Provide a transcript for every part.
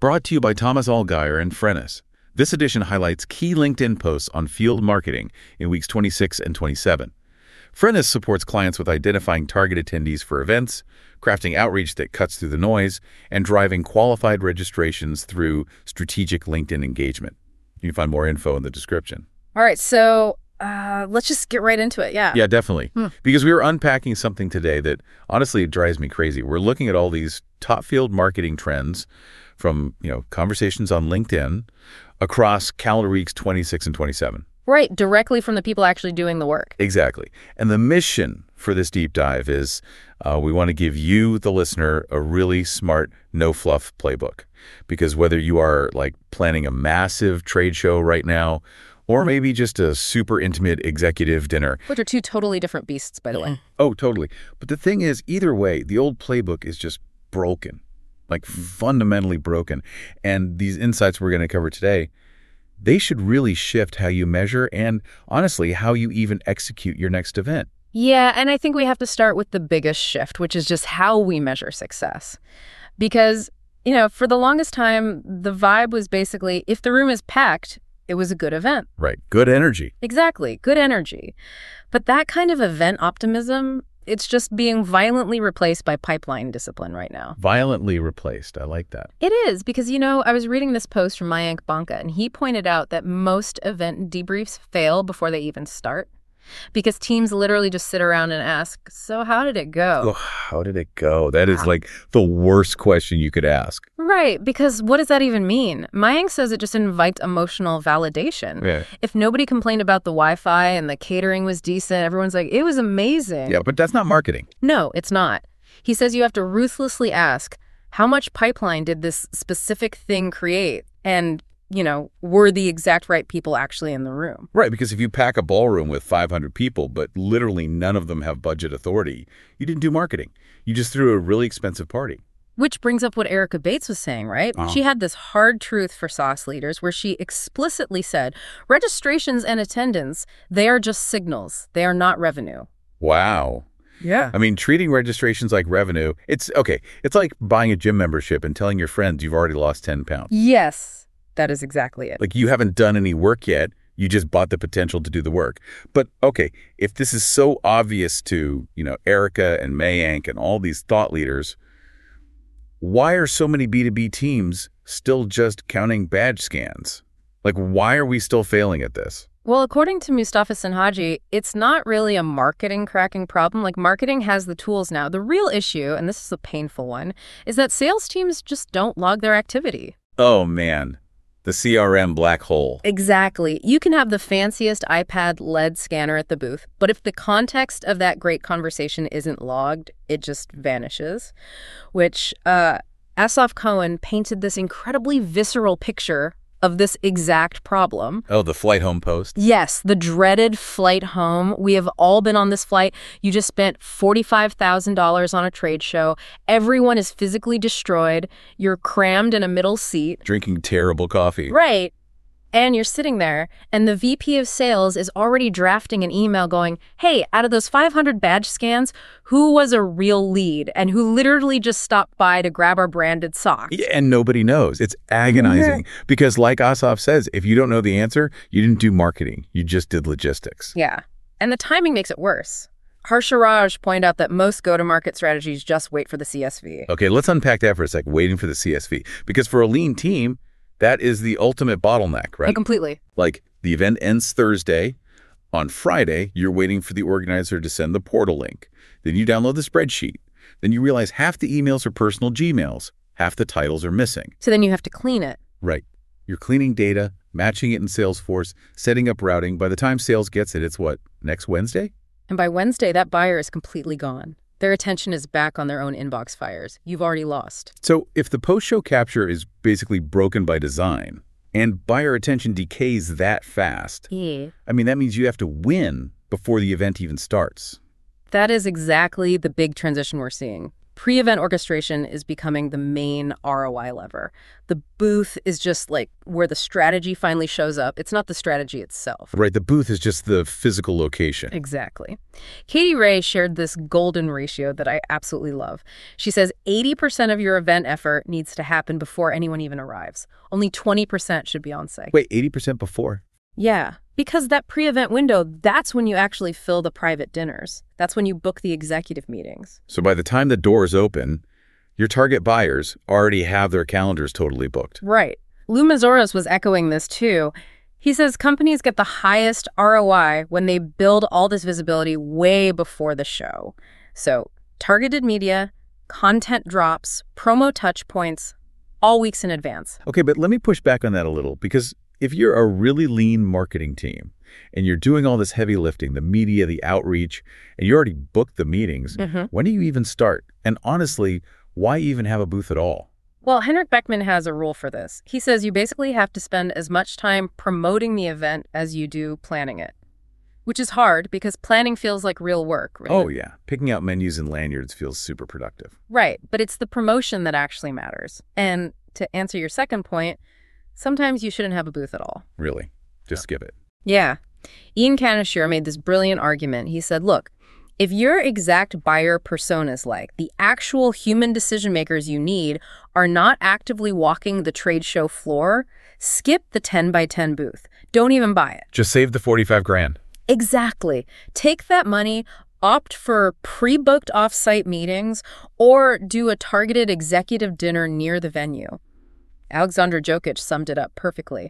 Brought to you by Thomas Allgaier and Frennis. This edition highlights key LinkedIn posts on field marketing in weeks 26 and 27. Frennis supports clients with identifying target attendees for events, crafting outreach that cuts through the noise, and driving qualified registrations through strategic LinkedIn engagement. You can find more info in the description. All right, so let's just get right into it, yeah. Yeah, definitely. Because we were unpacking something today that honestly drives me crazy. We're looking at all these top field marketing trends from, conversations on LinkedIn across calendar weeks 26 and 27. Right, directly from the people actually doing the work. Exactly. And the mission for this deep dive is we want to give you, the listener, a really smart, no-fluff playbook. Because whether you are planning a massive trade show right now, or maybe just a super intimate executive dinner. Which are two totally different beasts, by the way. Oh, totally. But the thing is, either way, the old playbook is just broken, fundamentally broken. And these insights we're going to cover today, they should really shift how you measure and, honestly, how you even execute your next event. Yeah, and I think we have to start with the biggest shift, which is just how we measure success. Because, for the longest time, the vibe was basically, if the room is packed, it was a good event. Right. Good energy. Exactly. Good energy. But that kind of event optimism, it's just being violently replaced by pipeline discipline right now. Violently replaced. I like that. It is because, I was reading this post from Mayank Banka, and he pointed out that most event debriefs fail before they even start. Because teams literally just sit around and ask, so how did it go? Oh, how did it go? That is the worst question you could ask. Right, because what does that even mean? Mayank says it just invites emotional validation. Yeah. If nobody complained about the Wi-Fi and the catering was decent, everyone's like, it was amazing. Yeah, but that's not marketing. No, it's not. He says you have to ruthlessly ask, how much pipeline did this specific thing create? And were the exact right people actually in the room? Right, because if you pack a ballroom with 500 people, but literally none of them have budget authority, you didn't do marketing. You just threw a really expensive party. Which brings up what Erica Bates was saying, right? She had this hard truth for SaaS leaders where she explicitly said, registrations and attendance, they are just signals. They are not revenue. Wow. Yeah. I mean, treating registrations like revenue, it's like buying a gym membership and telling your friends you've already lost 10 pounds. Yes. That is exactly it. You haven't done any work yet. You just bought the potential to do the work. But, if this is so obvious to, Erica and Mayank and all these thought leaders, why are so many B2B teams still just counting badge scans? Why are we still failing at this? Well, according to Mustafa Sinhaji, it's not really a marketing cracking problem. Marketing has the tools now. The real issue, and this is a painful one, is that sales teams just don't log their activity. Oh, man. The CRM black hole. Exactly. You can have the fanciest iPad LED scanner at the booth, but if the context of that great conversation isn't logged, it just vanishes. Which Asaf Cohen painted this incredibly visceral picture of this exact problem. Oh, the flight home post? Yes, the dreaded flight home. We have all been on this flight. You just spent $45,000 on a trade show. Everyone is physically destroyed. You're crammed in a middle seat. Drinking terrible coffee. Right. And you're sitting there, and the VP of sales is already drafting an email going, hey, out of those 500 badge scans, who was a real lead and who literally just stopped by to grab our branded socks? Yeah, and nobody knows. It's agonizing. Because like Asaf says, if you don't know the answer, you didn't do marketing. You just did logistics. Yeah. And the timing makes it worse. Harsha Raj pointed out that most go-to-market strategies just wait for the CSV. Okay, let's unpack that for a sec, waiting for the CSV. Because for a lean team, that is the ultimate bottleneck, right? Oh, completely. The event ends Thursday. On Friday, you're waiting for the organizer to send the portal link. Then you download the spreadsheet. Then you realize half the emails are personal Gmails. Half the titles are missing. So then you have to clean it. Right. You're cleaning data, matching it in Salesforce, setting up routing. By the time sales gets it, it's what, next Wednesday? And by Wednesday, that buyer is completely gone. Their attention is back on their own inbox fires. You've already lost. So if the post-show capture is basically broken by design and buyer attention decays that fast, that means you have to win before the event even starts. That is exactly the big transition we're seeing. Pre-event orchestration is becoming the main ROI lever. The booth is just like where the strategy finally shows up. It's not the strategy itself. Right, the booth is just the physical location. Exactly. Katie Ray shared this golden ratio that I absolutely love. She says 80% of your event effort needs to happen before anyone even arrives. Only 20% should be on site. Wait, 80% before? Yeah, because that pre-event window, that's when you actually fill the private dinners. That's when you book the executive meetings. So by the time the doors open, your target buyers already have their calendars totally booked. Right. Lou Mazoros was echoing this too. He says companies get the highest ROI when they build all this visibility way before the show. So targeted media, content drops, promo touch points, all weeks in advance. Okay, but let me push back on that a little, because if you're a really lean marketing team and you're doing all this heavy lifting, the media, the outreach, and you already booked the meetings, when do you even start? And honestly, why even have a booth at all? Well, Henrik Beckman has a rule for this. He says you basically have to spend as much time promoting the event as you do planning it, which is hard because planning feels like real work. Right? Oh, yeah. Picking out menus and lanyards feels super productive. Right, but it's the promotion that actually matters. And to answer your second point, sometimes you shouldn't have a booth at all. Really? Just skip it. Yeah. Ian Canisheur made this brilliant argument. He said, look, if your exact buyer personas, like the actual human decision makers you need, are not actively walking the trade show floor, skip the 10 by 10 booth. Don't even buy it. Just save the 45 grand. Exactly. Take that money, opt for pre-booked off-site meetings, or do a targeted executive dinner near the venue. Alexandra Jokic summed it up perfectly.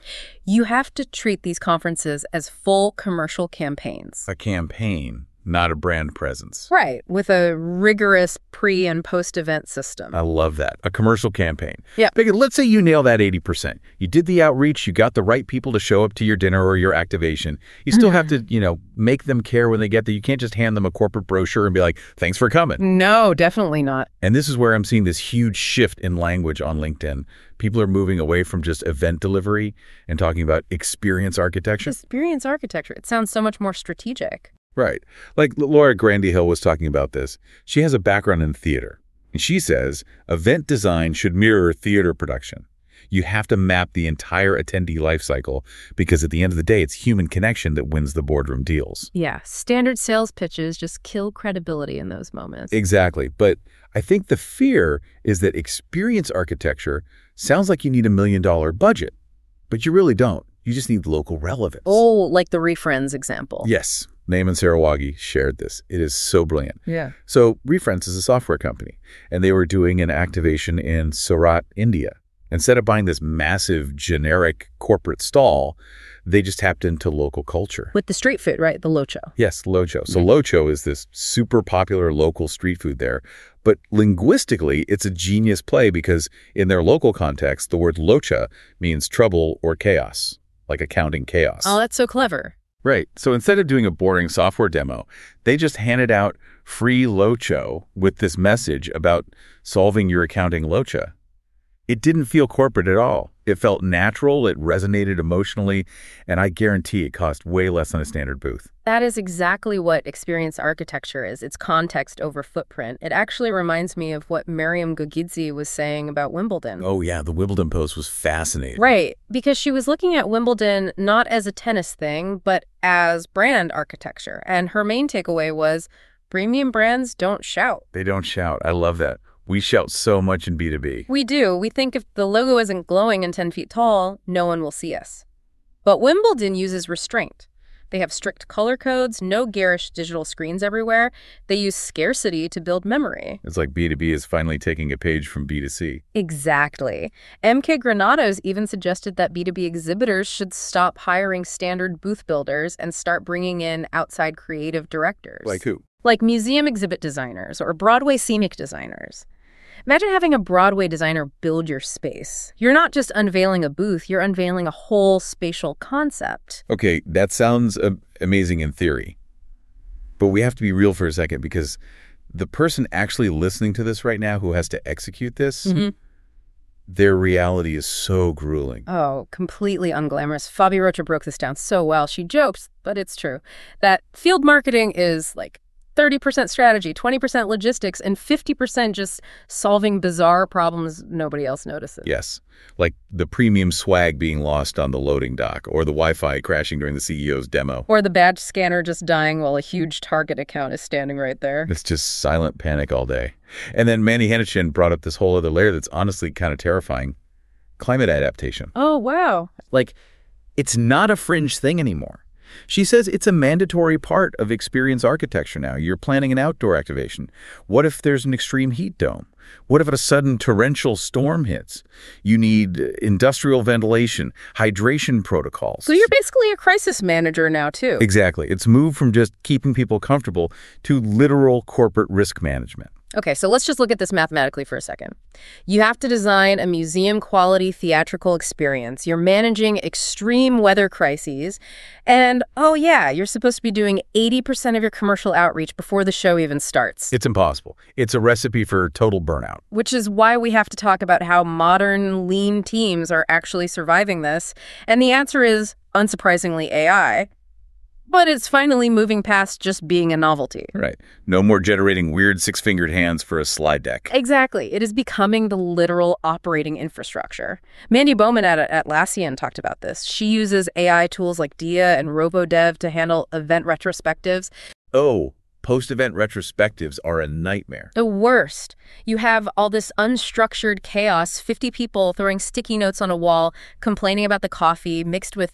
You have to treat these conferences as full commercial campaigns. A campaign, not a brand presence. Right, with a rigorous pre- and post-event system. I love that. A commercial campaign. Yeah. Because let's say you nail that 80%. You did the outreach, you got the right people to show up to your dinner or your activation. You still have to, make them care when they get there. You can't just hand them a corporate brochure and be like, thanks for coming. No, definitely not. And this is where I'm seeing this huge shift in language on LinkedIn. People are moving away from just event delivery and talking about experience architecture. Experience architecture. It sounds so much more strategic. Right. Like Laura Grandy-Hill was talking about this. She has a background in theater. And she says event design should mirror theater production. You have to map the entire attendee life cycle because at the end of the day, it's human connection that wins the boardroom deals. Yeah, standard sales pitches just kill credibility in those moments. Exactly. But I think the fear is that experience architecture sounds like you need $1 million budget, but you really don't. You just need local relevance. Oh, like the ReFriends example. Yes. Naaman Sarawagi shared this. It is so brilliant. Yeah. So ReFriends is a software company, and they were doing an activation in Surat, India. Instead of buying this massive generic corporate stall, they just tapped into local culture. With the street food, right? The locho. Yes, locho. So locho is this super popular local street food there. But linguistically, it's a genius play because in their local context, the word locha means trouble or chaos, like accounting chaos. Oh, that's so clever. Right. So instead of doing a boring software demo, they just handed out free locho with this message about solving your accounting locha. It didn't feel corporate at all. It felt natural, it resonated emotionally, and I guarantee it cost way less than a standard booth. That is exactly what experience architecture is. It's context over footprint. It actually reminds me of what Mariam Gogidze was saying about Wimbledon. Oh yeah, the Wimbledon post was fascinating. Right, because she was looking at Wimbledon not as a tennis thing, but as brand architecture. And her main takeaway was premium brands don't shout. They don't shout. I love that. We shout so much in B2B. We do. We think if the logo isn't glowing and 10 feet tall, no one will see us. But Wimbledon uses restraint. They have strict color codes, no garish digital screens everywhere. They use scarcity to build memory. It's like B2B is finally taking a page from B2C. Exactly. MK Granados even suggested that B2B exhibitors should stop hiring standard booth builders and start bringing in outside creative directors. Like who? Like museum exhibit designers or Broadway scenic designers. Imagine having a Broadway designer build your space. You're not just unveiling a booth, you're unveiling a whole spatial concept. Okay, that sounds amazing in theory. But we have to be real for a second because the person actually listening to this right now who has to execute this, their reality is so grueling. Oh, completely unglamorous. Fabi Rocha broke this down so well. She jokes, but it's true, that field marketing is like 30% strategy, 20% logistics, and 50% just solving bizarre problems nobody else notices. Yes, like the premium swag being lost on the loading dock, or the Wi-Fi crashing during the CEO's demo. Or the badge scanner just dying while a huge Target account is standing right there. It's just silent panic all day. And then Mandy Hennichen brought up this whole other layer that's honestly kind of terrifying. Climate adaptation. Oh, wow. Like, it's not a fringe thing anymore. She says it's a mandatory part of experience architecture now. You're planning an outdoor activation. What if there's an extreme heat dome? What if a sudden torrential storm hits? You need industrial ventilation, hydration protocols. So you're basically a crisis manager now, too. Exactly. It's moved from just keeping people comfortable to literal corporate risk management. Okay, so let's just look at this mathematically for a second. You have to design a museum-quality theatrical experience. You're managing extreme weather crises. And, oh yeah, you're supposed to be doing 80% of your commercial outreach before the show even starts. It's impossible. It's a recipe for total burnout. Which is why we have to talk about how modern, lean teams are actually surviving this. And the answer is, unsurprisingly, AI. But it's finally moving past just being a novelty. Right. No more generating weird six-fingered hands for a slide deck. Exactly. It is becoming the literal operating infrastructure. Mandy Bowman at Atlassian talked about this. She uses AI tools like Dia and RoboDev to handle event retrospectives. Oh, post-event retrospectives are a nightmare. The worst. You have all this unstructured chaos, 50 people throwing sticky notes on a wall, complaining about the coffee, mixed with,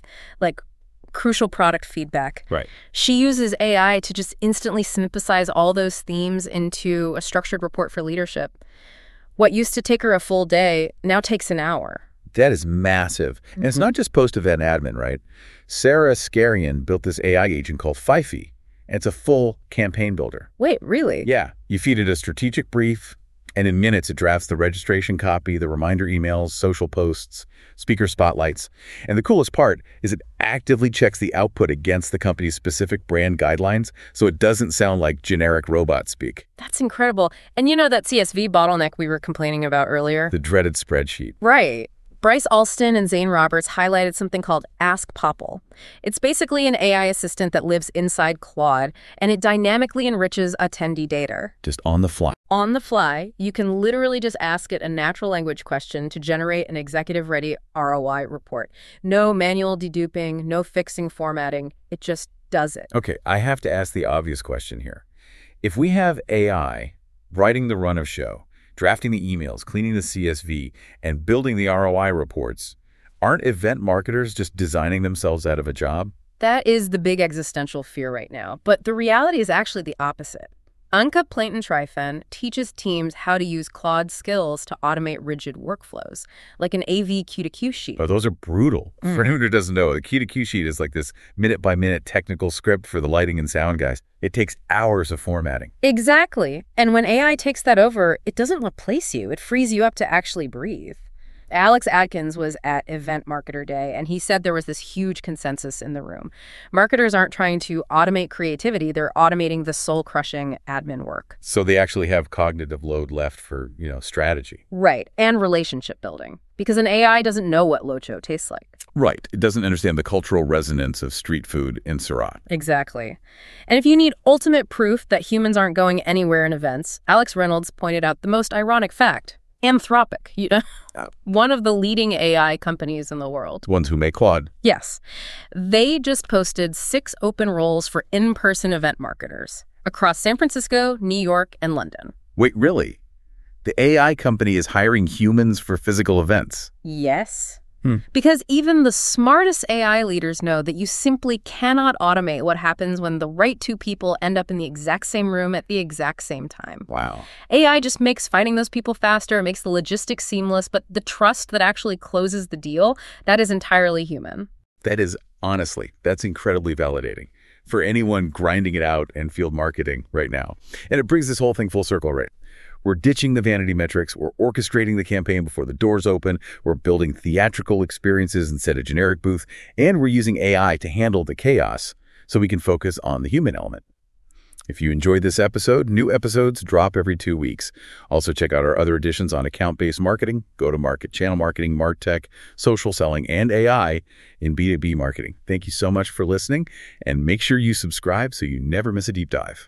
crucial product feedback. Right. She uses AI to just instantly synthesize all those themes into a structured report for leadership. What used to take her a full day now takes an hour. That is massive. And it's not just post-event admin, right? Sarah Scarian built this AI agent called Fifi, and it's a full campaign builder. Wait, really? Yeah. You feed it a strategic brief, and in minutes it drafts the registration copy, the reminder emails, social posts, speaker spotlights. And the coolest part is it actively checks the output against the company's specific brand guidelines, so it doesn't sound like generic robot speak. That's incredible. And you know that CSV bottleneck we were complaining about earlier? The dreaded spreadsheet. Right. Bryce Alston and Zane Roberts highlighted something called Ask Popple. It's basically an AI assistant that lives inside Claude, and it dynamically enriches attendee data. Just on the fly. On the fly, you can literally just ask it a natural language question to generate an executive-ready ROI report. No manual deduping, no fixing formatting. It just does it. Okay, I have to ask the obvious question here. If we have AI writing the run of show, drafting the emails, cleaning the CSV, and building the ROI reports, aren't event marketers just designing themselves out of a job? That is the big existential fear right now. But the reality is actually the opposite. Anka Plainton-Trifen teaches teams how to use Claude skills to automate rigid workflows, like an AV Q2Q sheet. Oh, those are brutal. For anyone who doesn't know, the Q2Q sheet is like this minute-by-minute technical script for the lighting and sound guys. It takes hours of formatting. Exactly. And when AI takes that over, it doesn't replace you. It frees you up to actually breathe. Alex Atkins was at Event Marketer Day, and he said there was this huge consensus in the room. Marketers aren't trying to automate creativity. They're automating the soul-crushing admin work. So they actually have cognitive load left for, strategy. Right. And relationship building. Because an AI doesn't know what Locho tastes like. Right. It doesn't understand the cultural resonance of street food in Surat. Exactly. And if you need ultimate proof that humans aren't going anywhere in events, Alex Reynolds pointed out the most ironic fact. Anthropic, one of the leading AI companies in the world. Ones who make Claude. Yes. They just posted 6 open roles for in-person event marketers across San Francisco, New York, and London. Wait, really? The AI company is hiring humans for physical events? Yes. Because even the smartest AI leaders know that you simply cannot automate what happens when the right 2 people end up in the exact same room at the exact same time. Wow. AI just makes finding those people faster, it makes the logistics seamless, but the trust that actually closes the deal, that is entirely human. That is, honestly, that's incredibly validating for anyone grinding it out in field marketing right now. And it brings this whole thing full circle, right? We're ditching the vanity metrics. We're orchestrating the campaign before the doors open. We're building theatrical experiences instead of generic booth. And we're using AI to handle the chaos so we can focus on the human element. If you enjoyed this episode, new episodes drop every 2 weeks. Also check out our other editions on account-based marketing, go-to-market, channel marketing, MarTech, social selling, and AI in B2B marketing. Thank you so much for listening, and make sure you subscribe so you never miss a deep dive.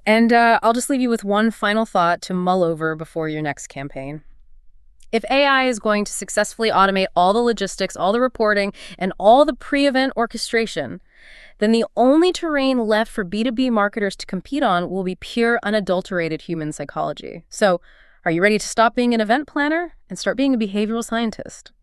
And I'll just leave you with one final thought to mull over before your next campaign. If AI is going to successfully automate all the logistics, all the reporting, and all the pre-event orchestration, then the only terrain left for B2B marketers to compete on will be pure, unadulterated human psychology. So, are you ready to stop being an event planner and start being a behavioral scientist?